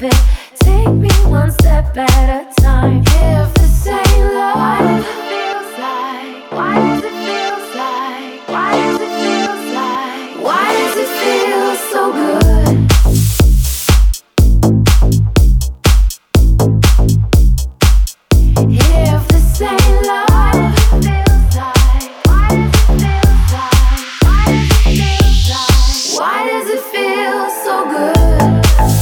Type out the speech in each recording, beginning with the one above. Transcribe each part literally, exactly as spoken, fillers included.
baby. Take me one step at a time. If this ain't love, why does it feel like? Why does it feel like? Why does it feel like? Why does it feel so good? If this ain't love, why does it feel so good?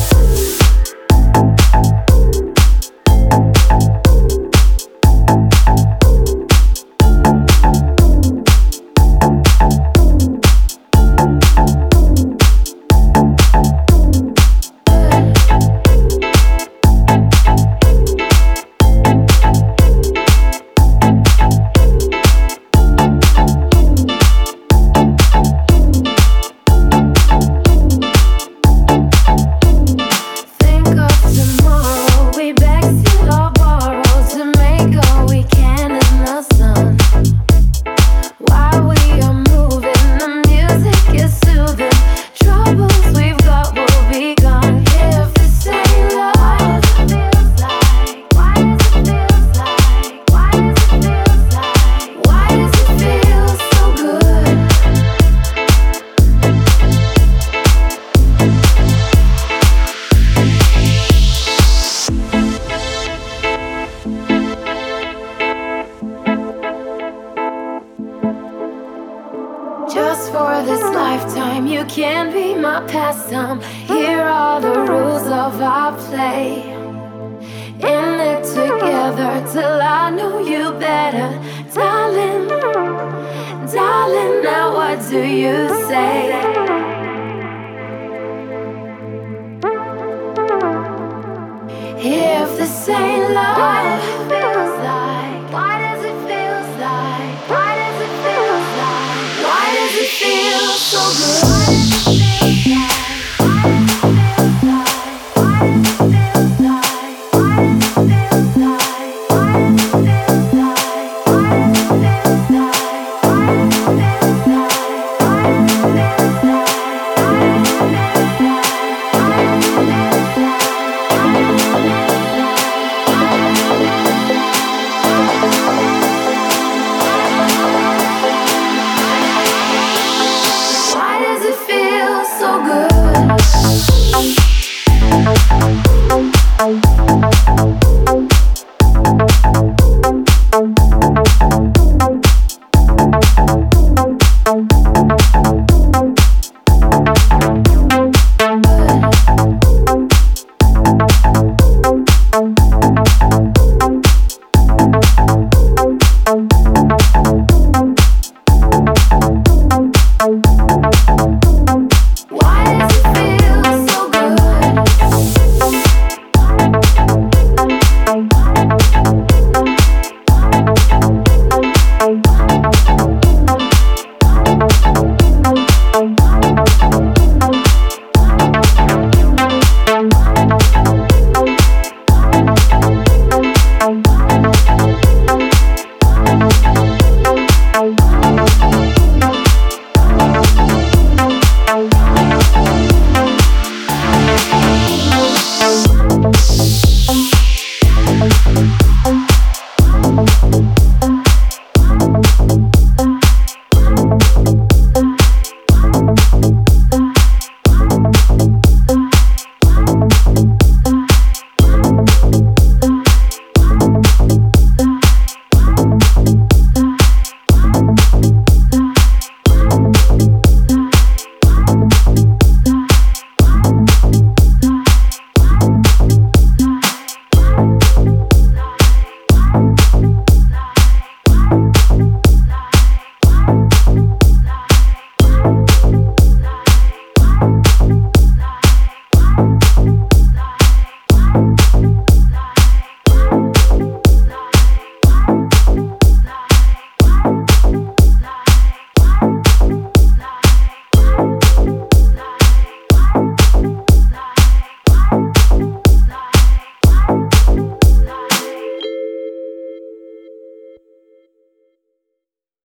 Just for this lifetime, you can be my pastime. Here are the rules of our play. In it together till I know you better. Darling, darling, now what do you say? If this ain't love,